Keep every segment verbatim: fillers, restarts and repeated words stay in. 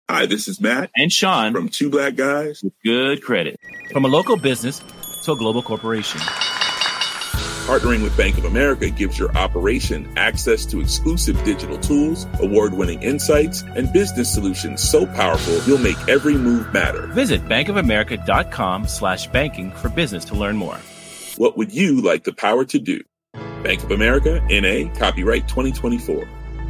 Hi, this is Matt and Sean from Two Black Guys with Good Credit. From a local business to a global corporation. Partnering with Bank of America gives your operation access to exclusive digital tools, award-winning insights, and business solutions so powerful you'll make every move matter. Visit bankofamerica.com slash banking for business to learn more. What would you like the power to do? Bank of America, N A, copyright twenty twenty-four.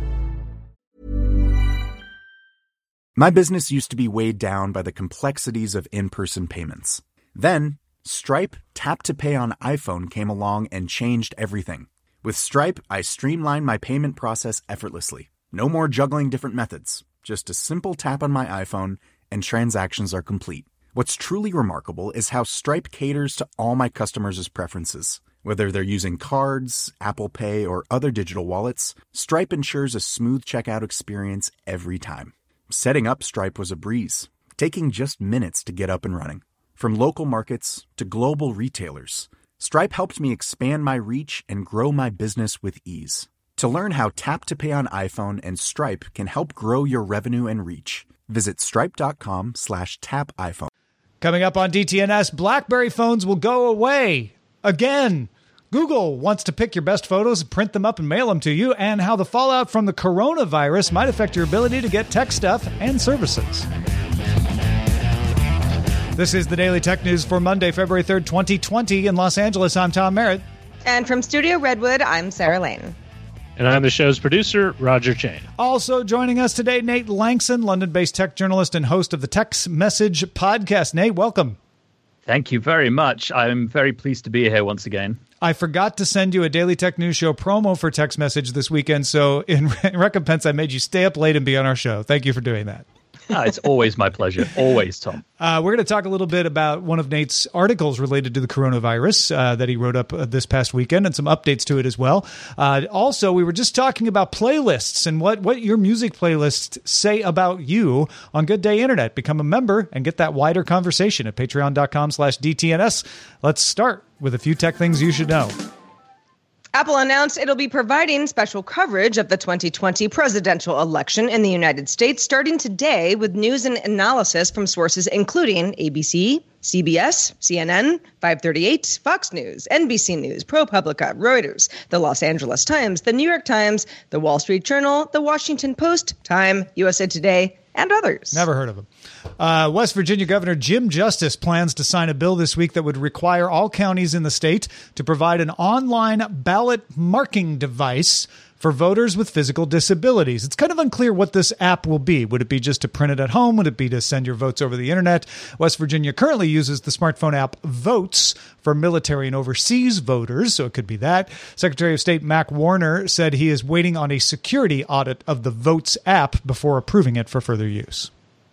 My business used to be weighed down by the complexities of in-person payments. Then, Stripe Tap to Pay on iPhone came along and changed everything. With Stripe, I streamlined my payment process effortlessly. No more juggling different methods. Just a simple tap on my iPhone and transactions are complete. What's truly remarkable is how Stripe caters to all my customers' preferences. Whether they're using cards, Apple Pay, or other digital wallets, Stripe ensures a smooth checkout experience every time. Setting up Stripe was a breeze, taking just minutes to get up and running. From local markets to global retailers, Stripe helped me expand my reach and grow my business with ease. To learn how Tap to Pay on iPhone and Stripe can help grow your revenue and reach, visit stripe.com slash tap iPhone. Coming up on D T N S, BlackBerry phones will go away again. Google wants to pick your best photos, print them up, and mail them to you, and how the fallout from the coronavirus might affect your ability to get tech stuff and services. This is the Daily Tech News for Monday, February third, twenty twenty. In Los Angeles, I'm Tom Merritt. And from Studio Redwood, I'm Sarah Lane. And I'm the show's producer, Roger Chain. Also joining us today, Nate Langston, London-based tech journalist and host of the Text Message podcast. Nate, welcome. Thank you very much. I'm very pleased to be here once again. I forgot to send you a Daily Tech News Show promo for Text Message this weekend, so in recompense, I made you stay up late and be on our show. Thank you for doing that. Ah, it's always my pleasure. Always, Tom. Uh, we're going to talk a little bit about one of Nate's articles related to the coronavirus uh, that he wrote up uh, this past weekend and some updates to it as well. Uh, also, we were just talking about playlists and what, what your music playlists say about you on Good Day Internet. Become a member and get that wider conversation at patreon.com slash DTNS. Let's start with a few tech things you should know. Apple announced it'll be providing special coverage of the twenty twenty presidential election in the United States starting today with news and analysis from sources including A B C, C B S, C N N, five thirty-eight, Fox News, N B C News, ProPublica, Reuters, the Los Angeles Times, the New York Times, the Wall Street Journal, the Washington Post, Time, U S A Today, and others. Never heard of them. Uh, West Virginia Governor Jim Justice plans to sign a bill this week that would require all counties in the state to provide an online ballot marking device for voters with physical disabilities. It's kind of unclear what this app will be. Would it be just to print it at home? Would it be to send your votes over the internet? West Virginia currently uses the smartphone app Votes for military and overseas voters, so it could be that. Secretary of State Mac Warner said he is waiting on a security audit of the Votes app before approving it for further use.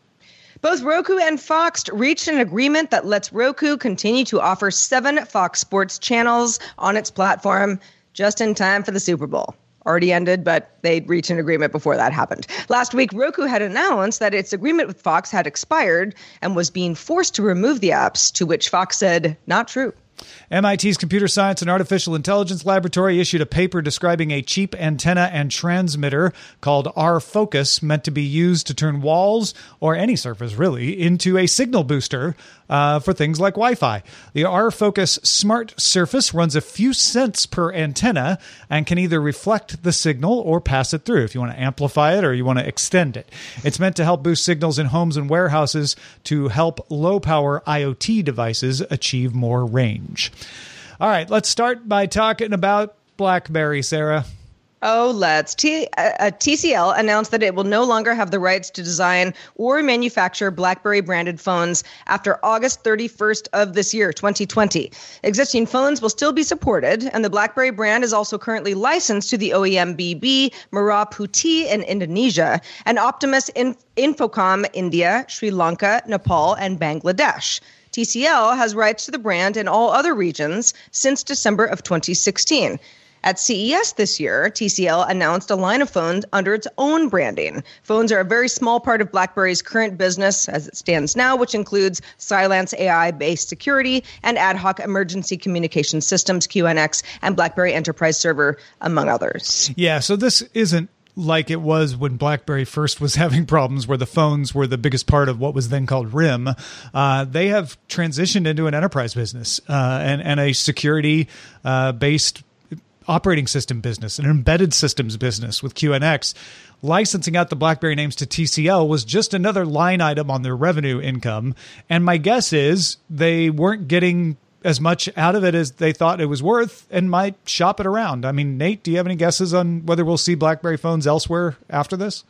Both Roku and Fox reached an agreement that lets Roku continue to offer seven Fox Sports channels on its platform just in time for the Super Bowl. Already ended, but they'd reached an agreement before that happened. Last week, Roku had announced that its agreement with Fox had expired and was being forced to remove the apps, to which Fox said, not true. M I T's Computer Science and Artificial Intelligence Laboratory issued a paper describing a cheap antenna and transmitter called R-Focus, meant to be used to turn walls, or any surface really, into a signal booster uh, for things like Wi-Fi. The R-Focus Smart Surface runs a few cents per antenna and can either reflect the signal or pass it through if you want to amplify it or you want to extend it. It's meant to help boost signals in homes and warehouses to help low-power IoT devices achieve more range. All right, let's start by talking about BlackBerry, Sarah. Oh, let's. T- uh, T C L announced that it will no longer have the rights to design or manufacture BlackBerry-branded phones after August thirty-first of this year, twenty twenty. Existing phones will still be supported, and the BlackBerry brand is also currently licensed to the O E M B B, Merah Putih in Indonesia, and Optimus in- Infocom India, Sri Lanka, Nepal, and Bangladesh. T C L has rights to the brand in all other regions since December of twenty sixteen. At C E S this year, T C L announced a line of phones under its own branding. Phones are a very small part of BlackBerry's current business as it stands now, which includes Cylance A I-based security and ad hoc emergency communication systems, Q N X, and BlackBerry Enterprise Server, among others. Yeah, so this isn't like it was when BlackBerry first was having problems where the phones were the biggest part of what was then called R I M. Uh, they have transitioned into an enterprise business uh, and, and a security uh, based operating system business, an embedded systems business with Q N X. Licensing out the BlackBerry names to T C L was just another line item on their revenue income. And my guess is they weren't getting as much out of it as they thought it was worth and might shop it around. I mean, Nate, do you have any guesses on whether we'll see BlackBerry phones elsewhere after this?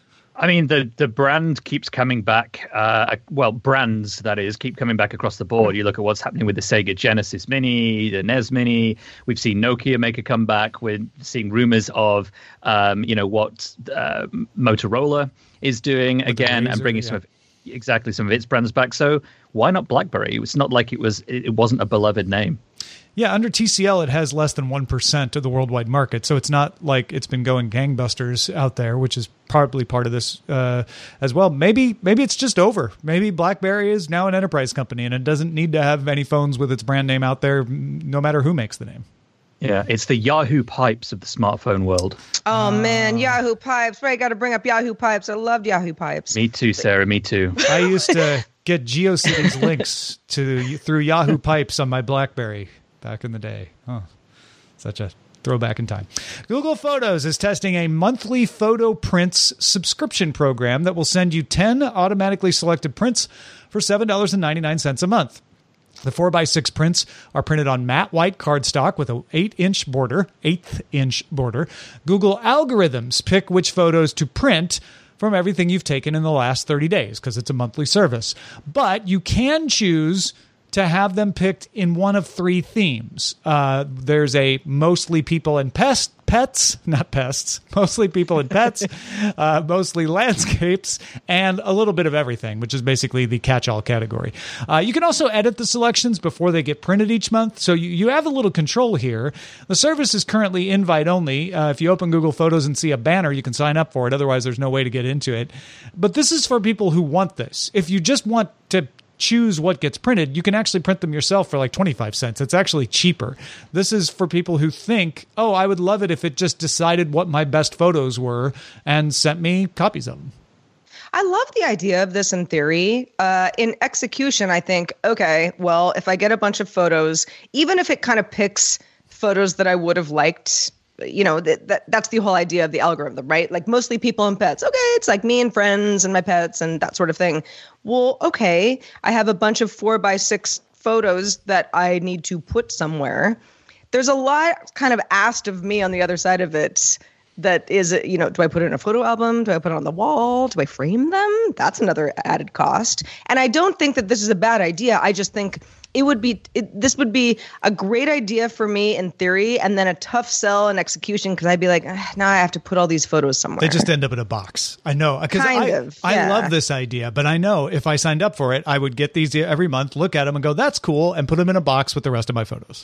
I mean, the, the brand keeps coming back. Uh, well, brands, that is, keep coming back across the board. You look at what's happening with the Sega Genesis Mini, the N E S Mini. We've seen Nokia make a comeback. We're seeing rumors of, um, you know, what uh, Motorola is doing with again Razr, and bringing yeah. some of exactly some of its brands back. So why not BlackBerry? It's not like it was it wasn't a beloved name. Yeah, under T C L, it has less than one percent of the worldwide market. So it's not like it's been going gangbusters out there, which is probably part of this uh, as well. Maybe maybe it's just over. Maybe BlackBerry is now an enterprise company and it doesn't need to have any phones with its brand name out there, no matter who makes the name. Yeah, it's the Yahoo Pipes of the smartphone world. Oh, man, Yahoo Pipes. Right, got to bring up Yahoo Pipes. I loved Yahoo Pipes. Me too, Sarah, me too. I used to get GeoCities links to through Yahoo Pipes on my BlackBerry back in the day. Oh, such a throwback in time. Google Photos is testing a monthly photo prints subscription program that will send you ten automatically selected prints for seven dollars and ninety-nine cents a month. The four by six prints are printed on matte white cardstock with an eight inch border, eighth inch border. Google algorithms pick which photos to print from everything you've taken in the last thirty days because it's a monthly service. But you can choose to have them picked in one of three themes. Uh, there's a mostly people and pest, pets, not pests, mostly people and pets, uh, mostly landscapes, and a little bit of everything, which is basically the catch-all category. Uh, you can also edit the selections before they get printed each month, so you, you have a little control here. The service is currently invite-only. Uh, if you open Google Photos and see a banner, you can sign up for it. Otherwise, there's no way to get into it. But this is for people who want this. If you just want to choose what gets printed, you can actually print them yourself for like twenty-five cents. It's actually cheaper. This is for people who think, oh, I would love it if it just decided what my best photos were and sent me copies of them. I love the idea of this in theory. Uh, in execution, I think, okay, well, if I get a bunch of photos, even if it kind of picks photos that I would have liked, you know, that, that that's the whole idea of the algorithm, right? Like mostly people and pets. Okay, it's like me and friends and my pets and that sort of thing. Well, okay, I have a bunch of four by six photos that I need to put somewhere. There's a lot kind of asked of me on the other side of it. That is, you know, do I put it in a photo album? Do I put it on the wall? Do I frame them? That's another added cost. And I don't think that this is a bad idea. I just think it would be, it, this would be a great idea for me in theory, and then a tough sell in execution because I'd be like, ah, now I have to put all these photos somewhere. They just end up in a box. I know. Because kind I, of, yeah. I love this idea, but I know if I signed up for it, I would get these every month, look at them and go, that's cool, and put them in a box with the rest of my photos.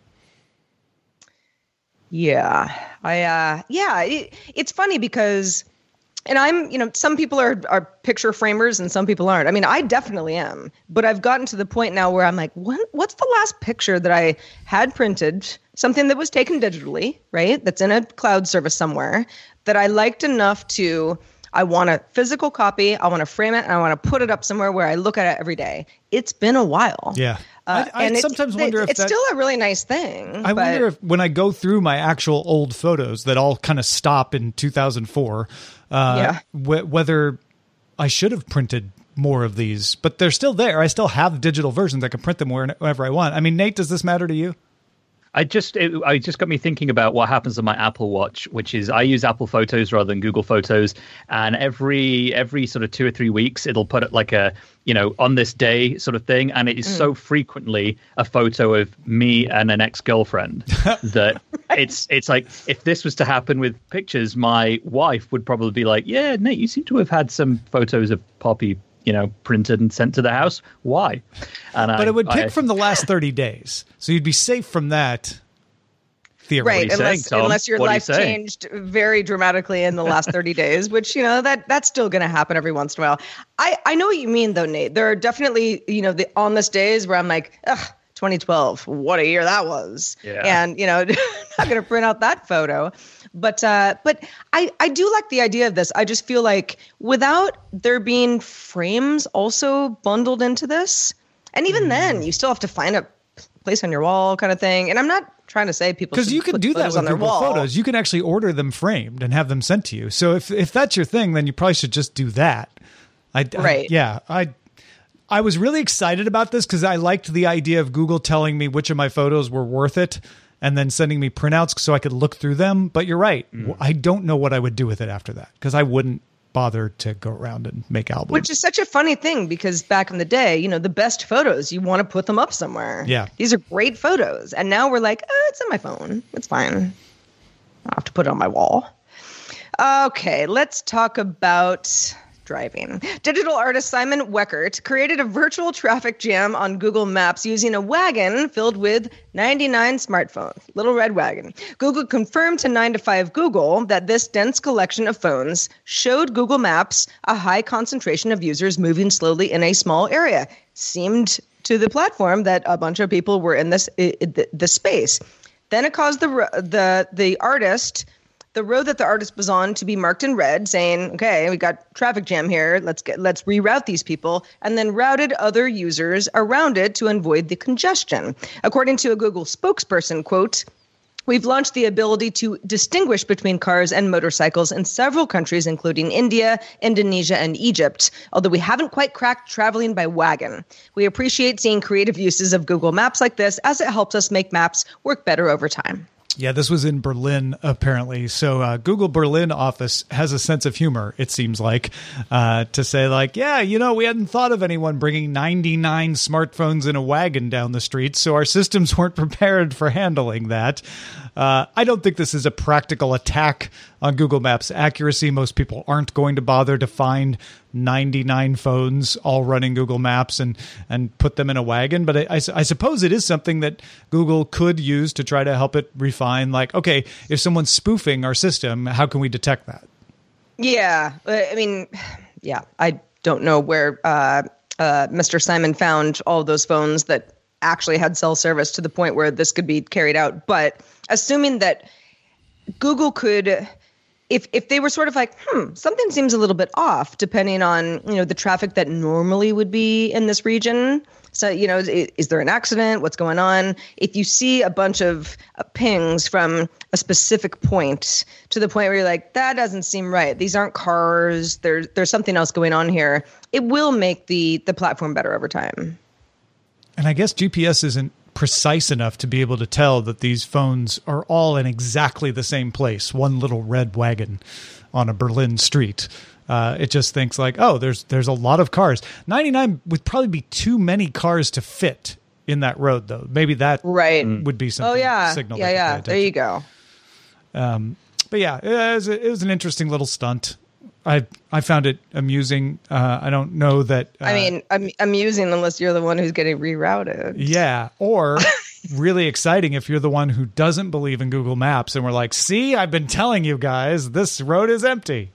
Yeah, I, uh, yeah, it, it's funny because, and I'm, you know, some people are, are picture framers and some people aren't. I mean, I definitely am, but I've gotten to the point now where I'm like, what, what's the last picture that I had printed, something that was taken digitally, right? That's in a cloud service somewhere that I liked enough to, I want a physical copy, I want to frame it, and I want to put it up somewhere where I look at it every day. It's been a while. Yeah. Uh, I, I and sometimes it's, wonder if it's that, still a really nice thing. I but, wonder if when I go through my actual old photos that all kind of stop in two thousand four, uh, yeah. w- whether I should have printed more of these, but they're still there. I still have digital versions. I can print them wherever I want. I mean, Nate, does this matter to you? I just it, I just got me thinking about what happens on my Apple Watch, which is I use Apple Photos rather than Google Photos, and every every sort of two or three weeks it'll put it like a you know on this day sort of thing, and it is mm. so frequently a photo of me and an ex-girlfriend that right. it's it's like if this was to happen with pictures, my wife would probably be like, yeah, Nate, you seem to have had some photos of Poppy, you know, printed and sent to the house. Why? And but I, it would pick I, from the last thirty days. So you'd be safe from that. Right, unless, saying, unless your what life changed very dramatically in the last thirty days, which, you know, that that's still going to happen every once in a while. I, I know what you mean, though, Nate. There are definitely, you know, the on this days where I'm like, ugh, twenty twelve. What a year that was. Yeah. And, you know, not going to print out that photo. But uh, but I, I do like the idea of this. I just feel like without there being frames also bundled into this, and even mm. then, you still have to find a place on your wall kind of thing. And I'm not trying to say people because you can do that with Google wall. Photos. You can actually order them framed and have them sent to you. So if if that's your thing, then you probably should just do that. I, right. I, yeah. I I was really excited about this because I liked the idea of Google telling me which of my photos were worth it and then sending me printouts so I could look through them. But you're right. Mm. I don't know what I would do with it after that because I wouldn't bother to go around and make albums. Which is such a funny thing because back in the day, you know, the best photos, you want to put them up somewhere. Yeah. These are great photos. And now we're like, oh, it's on my phone. It's fine. I'll have to put it on my wall. Okay, let's talk about driving. Digital artist Simon Weckert created a virtual traffic jam on Google Maps using a wagon filled with ninety-nine smartphones. Little red wagon. Google confirmed to nine to five Google that this dense collection of phones showed Google Maps a high concentration of users moving slowly in a small area. Seemed to the platform that a bunch of people were in this the, the space. Then it caused the the the artist the road that the artist was on to be marked in red, saying, okay, we got traffic jam here. Let's get let's reroute these people, and then routed other users around it to avoid the congestion. According to a Google spokesperson, quote, we've launched the ability to distinguish between cars and motorcycles in several countries, including India, Indonesia, and Egypt, although we haven't quite cracked traveling by wagon. We appreciate seeing creative uses of Google Maps like this as it helps us make maps work better over time. Yeah, this was in Berlin, apparently. So uh, Google Berlin office has a sense of humor, it seems like, uh, to say like, yeah, you know, we hadn't thought of anyone bringing ninety-nine smartphones in a wagon down the street, so our systems weren't prepared for handling that. Uh, I don't think this is a practical attack on Google Maps accuracy. Most people aren't going to bother to find ninety-nine phones all running Google Maps and, and put them in a wagon. But I, I, I suppose it is something that Google could use to try to help it refine. Like, okay, if someone's spoofing our system, how can we detect that? Yeah. I mean, yeah, I don't know where uh, uh, Mister Simon found all those phones that actually had cell service to the point where this could be carried out. But assuming that Google could, if if they were sort of like, hmm, something seems a little bit off, depending on, you know, the traffic that normally would be in this region. So, you know, is, is there an accident? What's going on? If you see a bunch of uh, pings from a specific point to the point where you're like, that doesn't seem right. These aren't cars. There's there's something else going on here. It will make the the platform better over time. And I guess G P S isn't precise enough to be able to tell that these phones are all in exactly the same place, one little red wagon on a Berlin street. Uh, it just thinks like, oh, there's there's a lot of cars. ninety-nine would probably be too many cars to fit in that road, though. Maybe that right. would be something. Oh, yeah. Signal yeah, yeah. There you go. Um, but yeah, it was, a, it was an interesting little stunt. I I found it amusing. Uh, I don't know that. Uh, I mean, I'm amusing unless you're the one who's getting rerouted. Yeah, or really exciting if you're the one who doesn't believe in Google Maps and we're like, see, I've been telling you guys, this road is empty.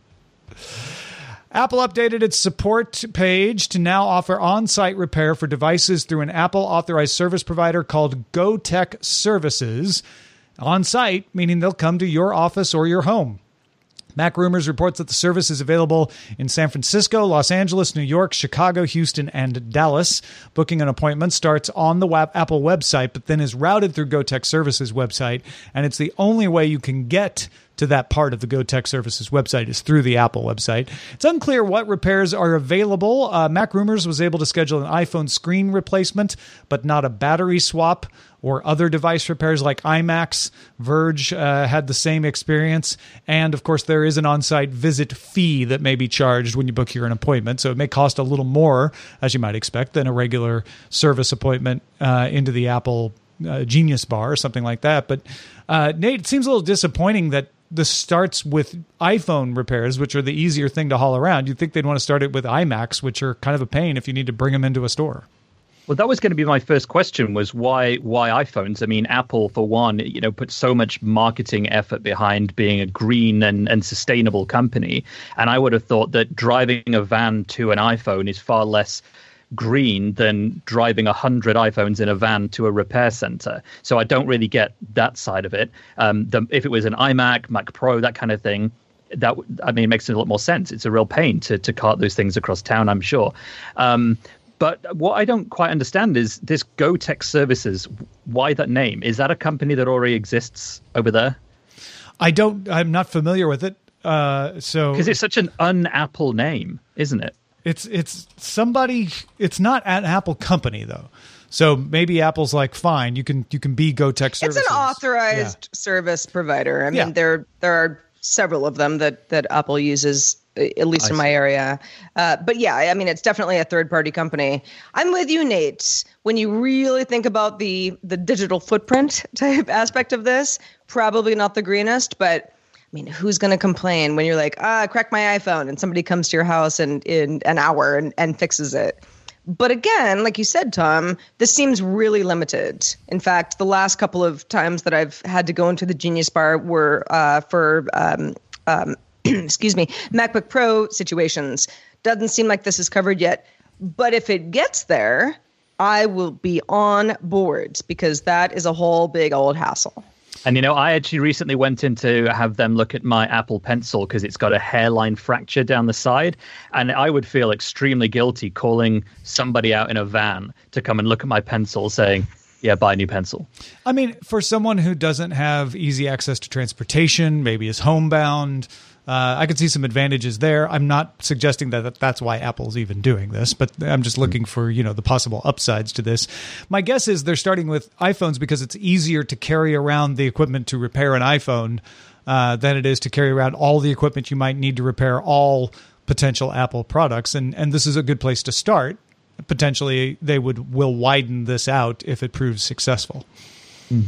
Apple updated its support page to now offer on-site repair for devices through an Apple authorized service provider called GoTech Services. On-site, meaning they'll come to your office or your home. Mac Rumors reports that the service is available in San Francisco, Los Angeles, New York, Chicago, Houston, and Dallas. Booking an appointment starts on the Apple website, but then is routed through GoTech Services website, and it's the only way you can get to that part of the GoTech Services website is through the Apple website. It's unclear what repairs are available. Uh, Mac Rumors was able to schedule an iPhone screen replacement, but not a battery swap or other device repairs like iMacs. Verge uh, had the same experience. And, of course, there is an on-site visit fee that may be charged when you book your an appointment. So it may cost a little more, as you might expect, than a regular service appointment uh, into the Apple uh, Genius Bar or something like that. But, uh, Nate, it seems a little disappointing that this starts with iPhone repairs, which are the easier thing to haul around. You'd think they'd want to start it with iMacs, which are kind of a pain if you need to bring them into a store. Well, that was going to be my first question, was why why iPhones? I mean, Apple, for one, you know, put so much marketing effort behind being a green and, and sustainable company. And I would have thought that driving a van to an iPhone is far less green than driving a hundred iPhones in a van to a repair center. So I don't really get that side of it. Um, the, if it was an iMac, Mac Pro, that kind of thing, that I mean, it makes a lot more sense. It's a real pain to to cart those things across town, I'm sure. Um, but what I don't quite understand is this Go Tech Services. Why that name? Is that a company that already exists over there? I don't. I'm not familiar with it. Uh, so because it's such an un-Apple name, isn't it? It's it's somebody. It's not an Apple company though. So maybe Apple's like, fine, you can you can be Go Tech Services. It's an authorized yeah. service provider. I mean, yeah. there there are several of them that that Apple uses, at least I in my see. area. Uh, but yeah, I mean, it's definitely a third party company. I'm with you, Nate. When you really think about the the digital footprint type aspect of this, probably not the greenest, but I mean, who's going to complain when you're like, ah, crack my iPhone, and somebody comes to your house in, in an hour and, and fixes it? But again, like you said, Tom, this seems really limited. In fact, the last couple of times that I've had to go into the Genius Bar were uh, for, um, um, excuse me, MacBook Pro situations. Doesn't seem like this is covered yet. But if it gets there, I will be on board because that is a whole big old hassle. And, you know, I actually recently went in to have them look at my Apple Pencil because it's got a hairline fracture down the side. And I would feel extremely guilty calling somebody out in a van to come and look at my pencil saying, yeah, buy a new pencil. I mean, for someone who doesn't have easy access to transportation, maybe is homebound, uh, I could see some advantages there. I'm not suggesting that that's why Apple's even doing this, but I'm just looking for, you know, the possible upsides to this. My guess is they're starting with iPhones because it's easier to carry around the equipment to repair an iPhone uh, than it is to carry around all the equipment you might need to repair all potential Apple products. And, and this is a good place to start. Potentially, they would will widen this out if it proves successful. Mm.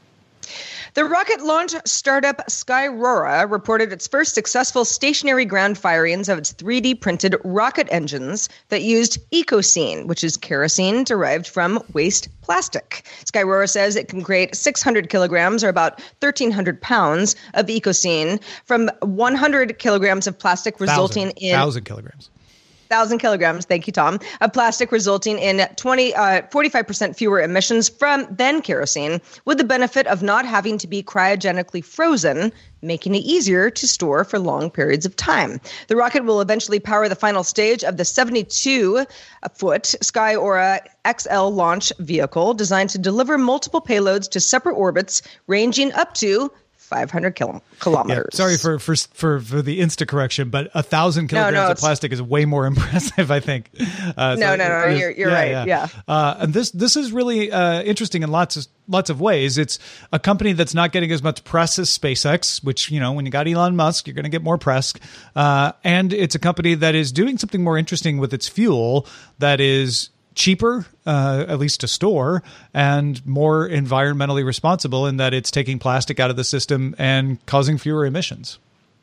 The rocket launch startup Skyrora reported its first successful stationary ground firings of its three D printed rocket engines that used Ecosene, which is kerosene derived from waste plastic. Skyrora says it can create six hundred kilograms, or about thirteen hundred pounds, of Ecosene from one hundred kilograms of plastic, resulting thousand, in thousand kilograms. Thousand kilograms, thank you, Tom, of plastic, resulting in twenty, uh, forty-five percent fewer emissions from than kerosene, with the benefit of not having to be cryogenically frozen, making it easier to store for long periods of time. The rocket will eventually power the final stage of the seventy-two foot Skyrora X L launch vehicle, designed to deliver multiple payloads to separate orbits, ranging up to five hundred kil- kilometers. Yeah, sorry for, for for for the insta correction, but a thousand kilograms no, no, of plastic is way more impressive, I think. Uh, no, so no, no, you're, you're yeah, right. Yeah, yeah. Uh, and this this is really uh, interesting in lots of lots of ways. It's a company that's not getting as much press as SpaceX, which, you know, when you got Elon Musk, you're going to get more press. Uh, and it's a company that is doing something more interesting with its fuel that is cheaper, uh, at least to store, and more environmentally responsible in that it's taking plastic out of the system and causing fewer emissions.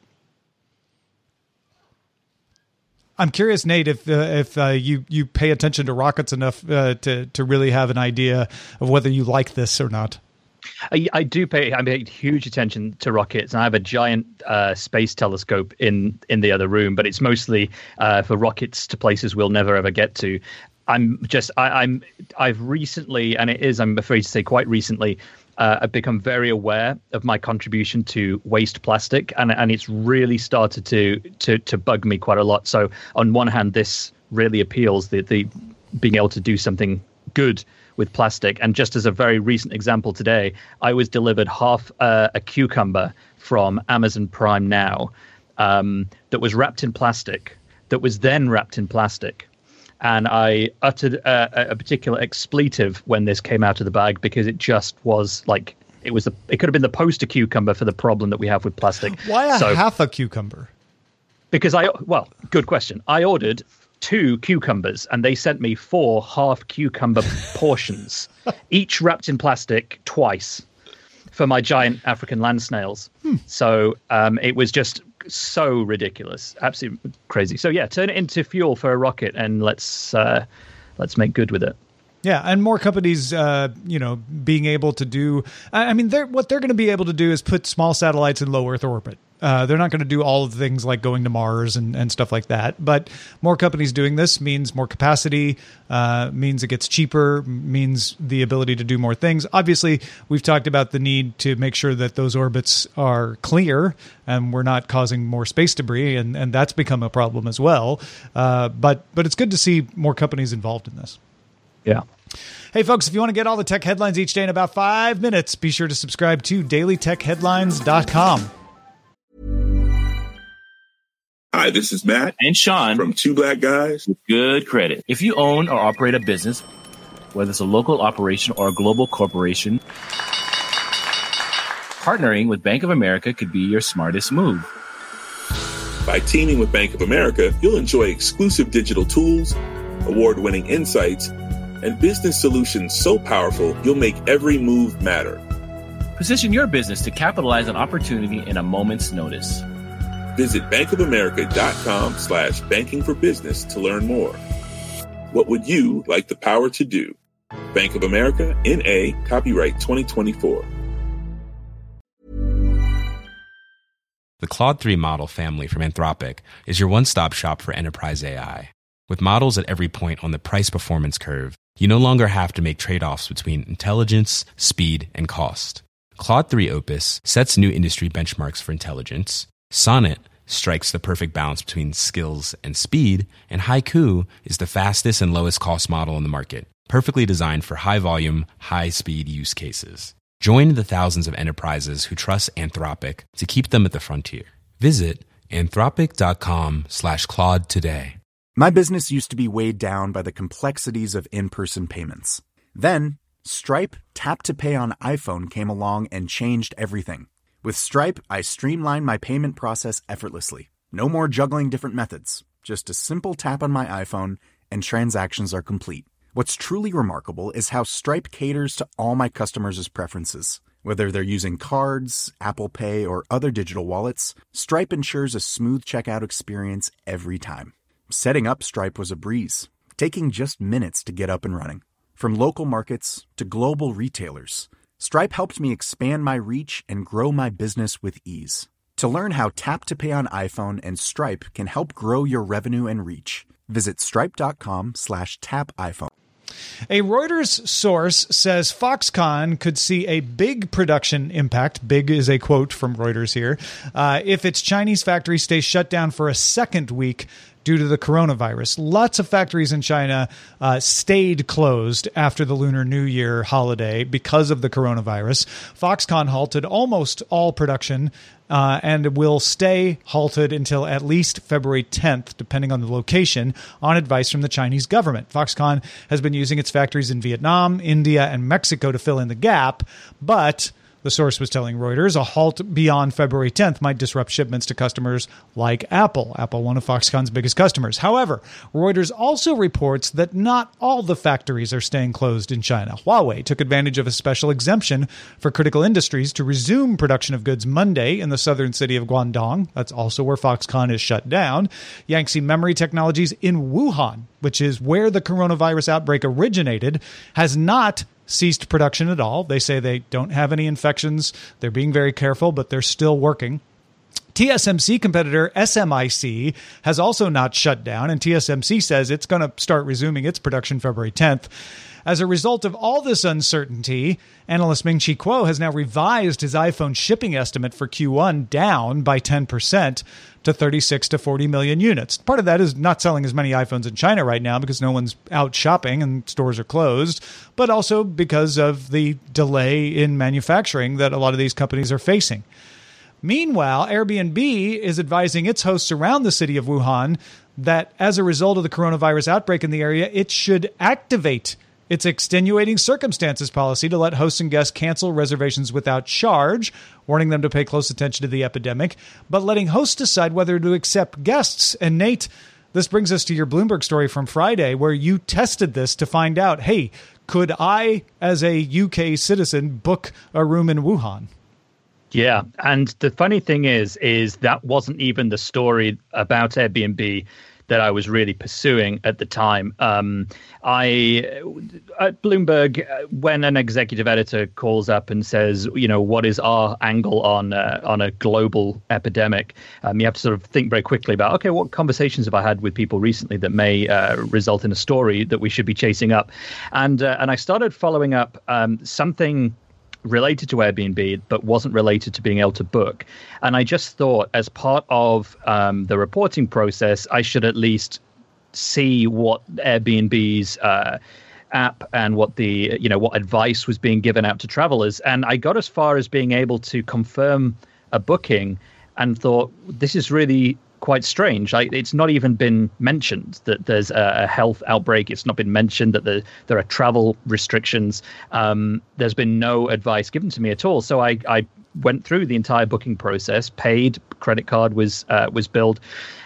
I'm curious, Nate, if uh, if uh, you you pay attention to rockets enough uh, to to really have an idea of whether you like this or not. I, I do pay. I pay huge attention to rockets, and I have a giant uh, space telescope in in the other room. But it's mostly uh, for rockets to places we'll never ever get to. I'm just, I, I'm, I've recently, and it is, I'm afraid to say quite recently, uh, I've become very aware of my contribution to waste plastic, and and it's really started to to to bug me quite a lot. So on one hand, this really appeals, the the being able to do something good with plastic. And just as a very recent example today, I was delivered half uh, a cucumber from Amazon Prime Now um, that was wrapped in plastic, that was then wrapped in plastic. And I uttered a, a particular expletive when this came out of the bag because it just was like, it was, a, it could have been the poster cucumber for the problem that we have with plastic. Why a so, half a cucumber? Because I, well, good question. I ordered two cucumbers and they sent me four half cucumber portions, each wrapped in plastic twice for my giant African land snails. Hmm. So um, it was just so ridiculous, absolutely crazy. So yeah, turn it into fuel for a rocket and let's uh, let's make good with it. Yeah, and more companies, uh, you know, being able to do. I mean, they're, what they're going to be able to do is put small satellites in low Earth orbit. Uh, they're not going to do all of the things like going to Mars and, and stuff like that. But more companies doing this means more capacity, uh, means it gets cheaper, means the ability to do more things. Obviously, we've talked about the need to make sure that those orbits are clear and we're not causing more space debris, and, and that's become a problem as well. Uh, but but it's good to see more companies involved in this. Yeah. Hey, folks, if you want to get all the tech headlines each day in about five minutes, be sure to subscribe to daily tech headlines dot com. Hi, this is Matt And Sean from Two Black Guys with Good Credit. If you own or operate a business, whether it's a local operation or a global corporation, partnering with Bank of America could be your smartest move. By teaming with Bank of America, you'll enjoy exclusive digital tools, award-winning insights, and business solutions so powerful you'll make every move matter. Position your business to capitalize on opportunity in a moment's notice. Visit bankofamerica.com slash banking for business to learn more. What would you like the power to do? Bank of America, N A, copyright twenty twenty-four. The Claude three model family from Anthropic is your one-stop shop for enterprise A I. With models at every point on the price-performance curve, you no longer have to make trade-offs between intelligence, speed, and cost. Claude three Opus sets new industry benchmarks for intelligence. Sonnet strikes the perfect balance between skills and speed, and Haiku is the fastest and lowest cost model in the market, perfectly designed for high-volume, high-speed use cases. Join the thousands of enterprises who trust Anthropic to keep them at the frontier. Visit anthropic.com slash Claude today. My business used to be weighed down by the complexities of in-person payments. Then, Stripe Tap to Pay on iPhone came along and changed everything. With Stripe, I streamlined my payment process effortlessly. No more juggling different methods. Just a simple tap on my iPhone and transactions are complete. What's truly remarkable is how Stripe caters to all my customers' preferences. Whether they're using cards, Apple Pay, or other digital wallets, Stripe ensures a smooth checkout experience every time. Setting up Stripe was a breeze, taking just minutes to get up and running. From local markets to global retailers, Stripe helped me expand my reach and grow my business with ease. To learn how Tap to Pay on iPhone and Stripe can help grow your revenue and reach, visit stripe.com slash tap iPhone. A Reuters source says Foxconn could see a big production impact, big is a quote from Reuters here, uh, if its Chinese factory stays shut down for a second week due to the coronavirus. Lots of factories in China uh, stayed closed after the Lunar New Year holiday because of the coronavirus. Foxconn halted almost all production uh, and will stay halted until at least February tenth, depending on the location, on advice from the Chinese government. Foxconn has been using its factories in Vietnam, India, and Mexico to fill in the gap, but the source was telling Reuters a halt beyond February tenth might disrupt shipments to customers like Apple. Apple, one of Foxconn's biggest customers. However, Reuters also reports that not all the factories are staying closed in China. Huawei took advantage of a special exemption for critical industries to resume production of goods Monday in the southern city of Guangdong. That's also where Foxconn is shut down. Yangtze Memory Technologies in Wuhan, which is where the coronavirus outbreak originated, has not ceased production at all. They say they don't have any infections. They're being very careful, but they're still working. T S M C competitor S M I C has also not shut down, and T S M C says it's going to start resuming its production February tenth. As a result of all this uncertainty, analyst Ming-Chi Kuo has now revised his iPhone shipping estimate for Q one down by ten percent to thirty-six to forty million units. Part of that is not selling as many iPhones in China right now because no one's out shopping and stores are closed, but also because of the delay in manufacturing that a lot of these companies are facing. Meanwhile, Airbnb is advising its hosts around the city of Wuhan that as a result of the coronavirus outbreak in the area, it should activate its extenuating circumstances policy to let hosts and guests cancel reservations without charge, warning them to pay close attention to the epidemic, but letting hosts decide whether to accept guests. And Nate, this brings us to your Bloomberg story from Friday, where you tested this to find out, hey, could I, as a U K citizen, book a room in Wuhan? Yeah, and the funny thing is, is that wasn't even the story about Airbnb. that I was really pursuing at the time. Um, I at Bloomberg, when an executive editor calls up and says, you know, what is our angle on uh, on a global epidemic, um, you have to sort of think very quickly about, okay, what conversations have I had with people recently that may uh, result in a story that we should be chasing up, and uh, and I started following up um, something related to Airbnb, but wasn't related to being able to book. And I just thought, as part of um, the reporting process, I should at least see what Airbnb's uh, app and what the, you know, what advice was being given out to travelers. And I got as far as being able to confirm a booking and thought, this is really quite strange. I, it's not even been mentioned that there's a, a health outbreak. It's not been mentioned that the, there are travel restrictions. Um, there's been no advice given to me at all. So I, I went through the entire booking process, paid, credit card was uh, was billed,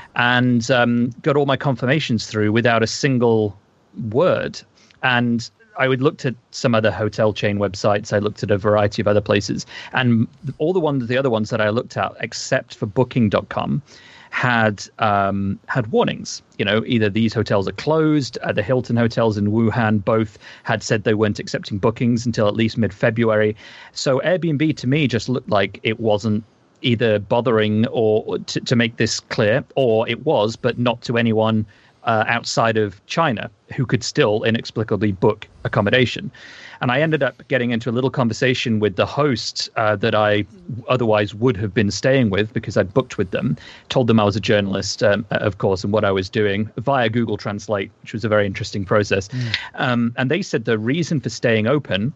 and um, got all my confirmations through without a single word. And I would looked at some other hotel chain websites. I looked at a variety of other places, and all the ones, the other ones that I looked at, except for booking dot com, had um, had warnings. You know, either these hotels are closed. Uh, the Hilton hotels in Wuhan both had said they weren't accepting bookings until at least mid-February. So Airbnb to me just looked like it wasn't either bothering or to, to make this clear, or it was, but not to anyone uh, outside of China who could still inexplicably book accommodation. And I ended up getting into a little conversation with the host uh, that I otherwise would have been staying with because I'd booked with them, told them I was a journalist, um, of course, and what I was doing via Google Translate, which was a very interesting process. Mm. Um, and they said the reason for staying open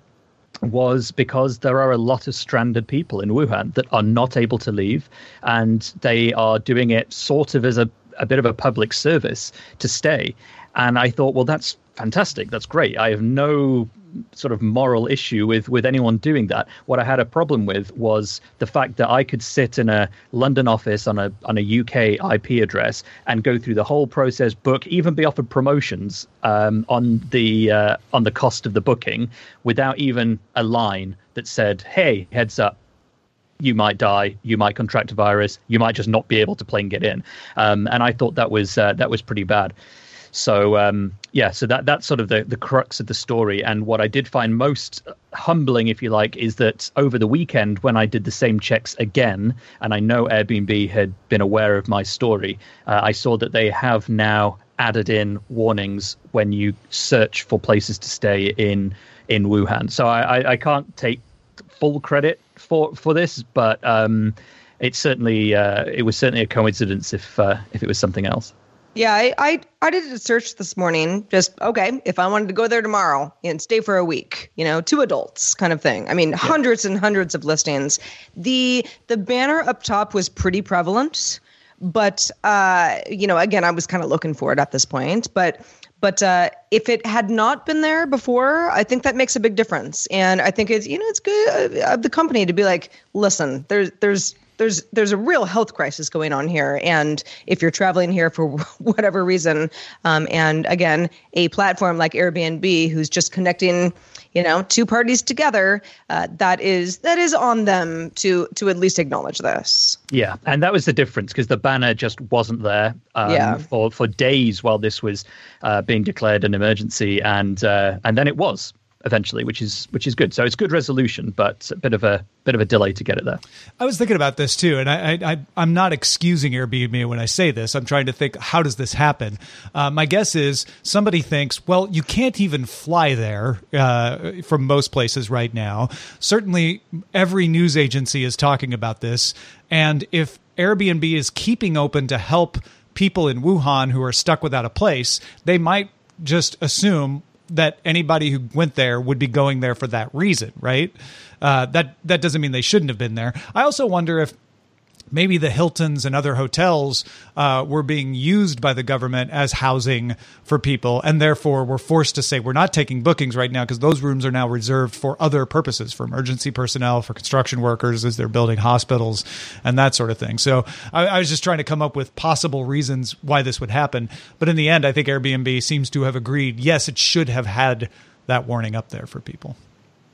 was because there are a lot of stranded people in Wuhan that are not able to leave, and they are doing it sort of as a, a bit of a public service to stay. And I thought, well, that's fantastic. That's great. I have no sort of moral issue with with anyone doing that. What I had a problem with was the fact that I could sit in a London office on a on a U K I P address and go through the whole process, book, even be offered promotions um, on the uh, on the cost of the booking without even a line that said, hey, heads up, you might die, you might contract a virus, you might just not be able to plane get in. Um, and I thought that was uh, that was pretty bad. So, um, yeah, so that that's sort of the, the crux of the story. And what I did find most humbling, if you like, is that over the weekend, when I did the same checks again, and I know Airbnb had been aware of my story, uh, I saw that they have now added in warnings when you search for places to stay in in Wuhan. So I, I, I can't take full credit for, for this, but um, it's certainly uh, it was certainly a coincidence if uh, if it was something else. Yeah, I, I I did a search this morning. Just, okay, if I wanted to go there tomorrow and stay for a week, you know, two adults kind of thing. I mean, yeah. hundreds and hundreds of listings. The the banner up top was pretty prevalent, but, uh, you know, again, I was kind of looking for it at this point. But but uh, if it had not been there before, I think that makes a big difference. And I think it's, you know, it's good of the company to be like, listen, there's there's. There's there's a real health crisis going on here. And if you're traveling here for whatever reason, um, and again, a platform like Airbnb, who's just connecting, you know, two parties together, uh, that is that is on them to to at least acknowledge this. Yeah, and that was the difference, because the banner just wasn't there um, yeah. for, for days while this was uh, being declared an emergency. And uh, and then it was eventually, which is which is good. So it's good resolution, but a bit of a bit of a delay to get it there. I was thinking about this too, and I, I, I'm not excusing Airbnb when I say this. I'm trying to think, how does this happen? Uh, my guess is somebody thinks, well, you can't even fly there uh, from most places right now. Certainly, every news agency is talking about this, and if Airbnb is keeping open to help people in Wuhan who are stuck without a place, they might just assume that anybody who went there would be going there for that reason, right? Uh, that that doesn't mean they shouldn't have been there. I also wonder if maybe the Hiltons and other hotels uh, were being used by the government as housing for people, and therefore were forced to say, we're not taking bookings right now because those rooms are now reserved for other purposes, for emergency personnel, for construction workers as they're building hospitals and that sort of thing. So I, I was just trying to come up with possible reasons why this would happen. But in the end, I think Airbnb seems to have agreed, yes, it should have had that warning up there for people.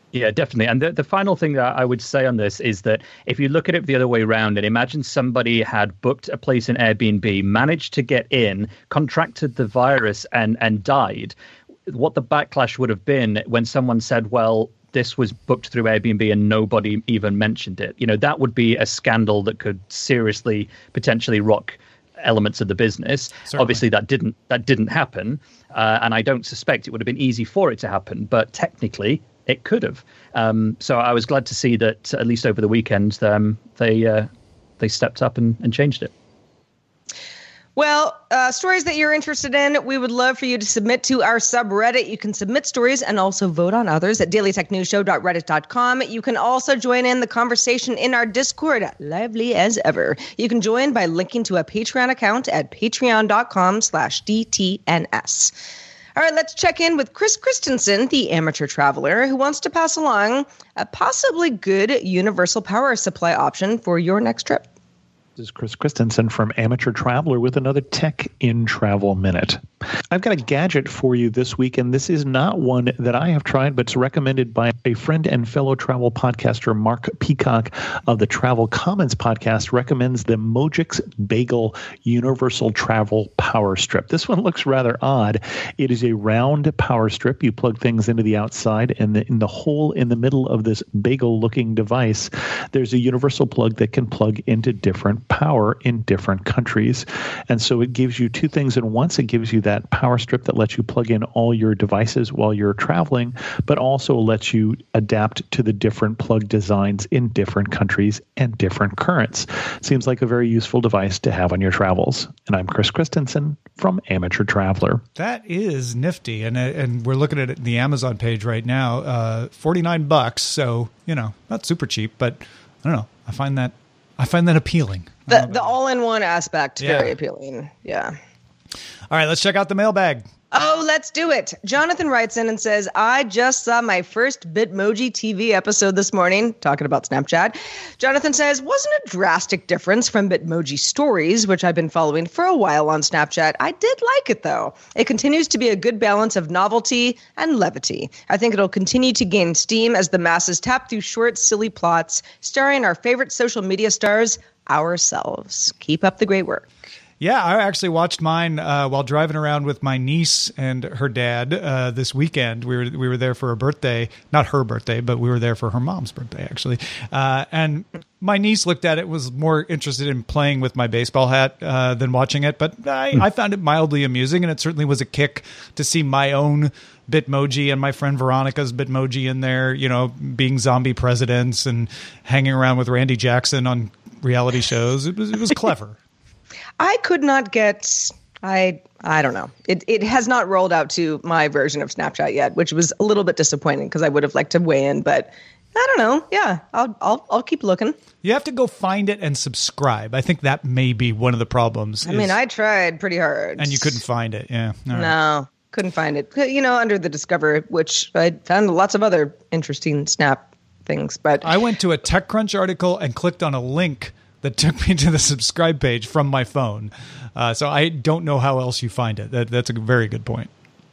Yeah, definitely. And the, the final thing that I would say on this is that if you look at it the other way around and imagine somebody had booked a place in Airbnb, managed to get in, contracted the virus and, and died, what the backlash would have been when someone said, well, this was booked through Airbnb and nobody even mentioned it. You know, that would be a scandal that could seriously, potentially rock elements of the business. Certainly. Obviously, that didn't that didn't happen. Uh, and I don't suspect it would have been easy for it to happen. But technically, it could have. Um, so I was glad to see that at least over the weekend, um, they uh, they stepped up and, and changed it. Well, uh, stories that you're interested in, we would love for you to submit to our subreddit. You can submit stories and also vote on others at daily tech news show dot reddit dot com. You can also join in the conversation in our Discord, lively as ever. You can join by linking to a Patreon account at patreon dot com slash D T N S. All right, let's check in with Chris Christensen, the amateur traveler, who wants to pass along a possibly good universal power supply option for your next trip. This is Chris Christensen from Amateur Traveler with another Tech in Travel Minute. I've got a gadget for you this week, and this is not one that I have tried, but it's recommended by a friend and fellow travel podcaster, Mark Peacock of the Travel Commons podcast, recommends the Mojix Bagel Universal Travel Power Strip. This one looks rather odd. It is a round power strip. You plug things into the outside, and the, in the hole in the middle of this bagel-looking device, there's a universal plug that can plug into different power in different countries. And so it gives you two things in once. It gives you that power strip that lets you plug in all your devices while you're traveling, but also lets you adapt to the different plug designs in different countries and different currents. Seems like a very useful device to have on your travels. And I'm Chris Christensen from Amateur Traveler. That is nifty. And and we're looking at it in the Amazon page right now, uh, forty-nine bucks. So, you know, not super cheap, but I don't know. I find that I find that appealing. The the all-in-one aspect, Yeah. very appealing. Yeah. All right, let's check out the mailbag. Oh, let's do it. Jonathan writes in and says, I just saw my first Bitmoji T V episode this morning, talking about Snapchat. Jonathan says, wasn't a drastic difference from Bitmoji Stories, which I've been following for a while on Snapchat. I did like it, though. It continues to be a good balance of novelty and levity. I think it'll continue to gain steam as the masses tap through short, silly plots starring our favorite social media stars, ourselves. Keep up the great work. Yeah, I actually watched mine uh, while driving around with my niece and her dad uh, this weekend. We were we were there for a birthday, not her birthday, but we were there for her mom's birthday, actually. Uh, and my niece looked at it, was more interested in playing with my baseball hat uh, than watching it. But I, I found it mildly amusing, and it certainly was a kick to see my own Bitmoji and my friend Veronica's Bitmoji in there, you know, being zombie presidents and hanging around with Randy Jackson on reality shows. It was it was clever. I could not get, I I don't know. It it has not rolled out to my version of Snapchat yet, which was a little bit disappointing because I would have liked to weigh in, but I don't know. Yeah, I'll I'll I'll keep looking. You have to go find it and subscribe. I think that may be one of the problems. I is, mean, I tried pretty hard. And you couldn't find it, yeah. All right. No, couldn't find it. You know, under the Discover, which I found lots of other interesting Snap things, but I went to a TechCrunch article and clicked on a link that took me to the subscribe page from my phone. Uh, so I don't know how else you find it. That, that's a very good point.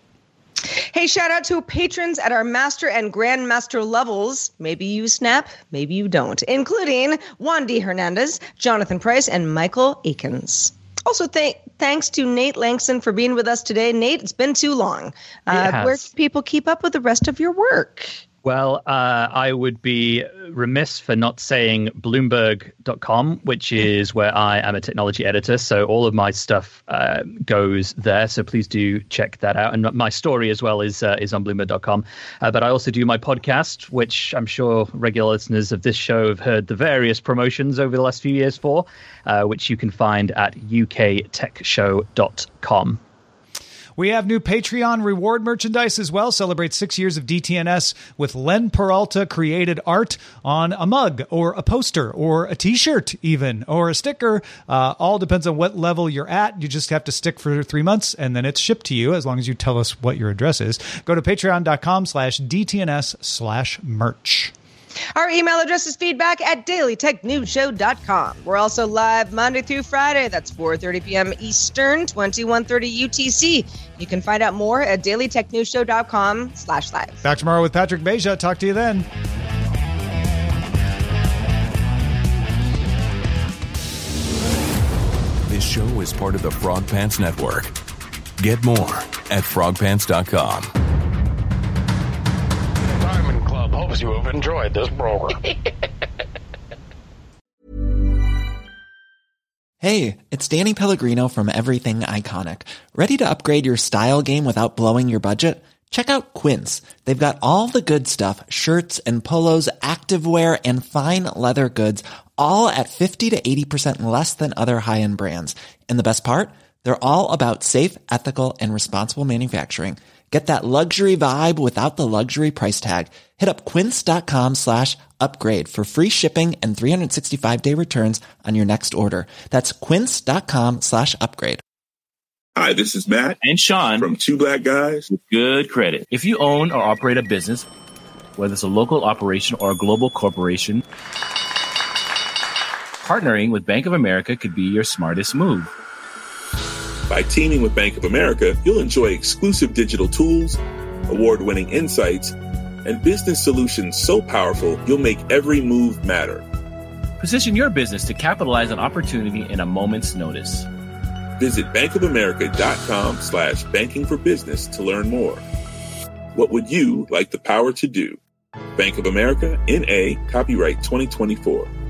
Hey, shout out to patrons at our master and grandmaster levels. Maybe you snap, maybe you don't, including Juan D. Hernandez, Jonathan Price, and Michael Akins. Also, th- thanks to Nate Langston for being with us today. Nate, it's been too long. Uh, where can people keep up with the rest of your work? Well, uh, I would be remiss for not saying Bloomberg dot com, which is where I am a technology editor. So all of my stuff uh, goes there. So please do check that out. And my story as well is uh, is on Bloomberg dot com. Uh, but I also do my podcast, which I'm sure regular listeners of this show have heard the various promotions over the last few years for, uh, which you can find at U K tech show dot com. We have new Patreon reward merchandise as well. Celebrate six years of D T N S with Len Peralta created art on a mug or a poster or a T-shirt even or a sticker. Uh, all depends on what level you're at. You just have to stick for three months and then it's shipped to you as long as you tell us what your address is. Go to patreon dot com slash D T N S slash merch. Our email address is feedback at daily tech news show dot com. We're also live Monday through Friday. That's four thirty p.m. Eastern, twenty-one thirty U T C. You can find out more at daily tech news show dot com slash live. Back tomorrow with Patrick Beja. Talk to you then. This show is part of the Frog Pants Network. Get more at frog pants dot com. Diamond Club hopes you have enjoyed this program. Hey, it's Danny Pellegrino from Everything Iconic. Ready to upgrade your style game without blowing your budget? Check out Quince. They've got all the good stuff, shirts and polos, activewear, and fine leather goods, all at fifty to eighty percent less than other high-end brands. And the best part? They're all about safe, ethical, and responsible manufacturing. Get that luxury vibe without the luxury price tag. Hit up quince.com slash upgrade for free shipping and three sixty-five day returns on your next order. That's quince.com slash upgrade. Hi, this is Matt and Sean from Two Black Guys with Good Credit. If you own or operate a business, whether it's a local operation or a global corporation, partnering with Bank of America could be your smartest move. By teaming with Bank of America, you'll enjoy exclusive digital tools, award-winning insights, and business solutions so powerful you'll make every move matter. Position your business to capitalize on opportunity in a moment's notice. Visit bankofamerica.com slash banking for business to learn more. What would you like the power to do? Bank of America, N A, copyright twenty twenty-four.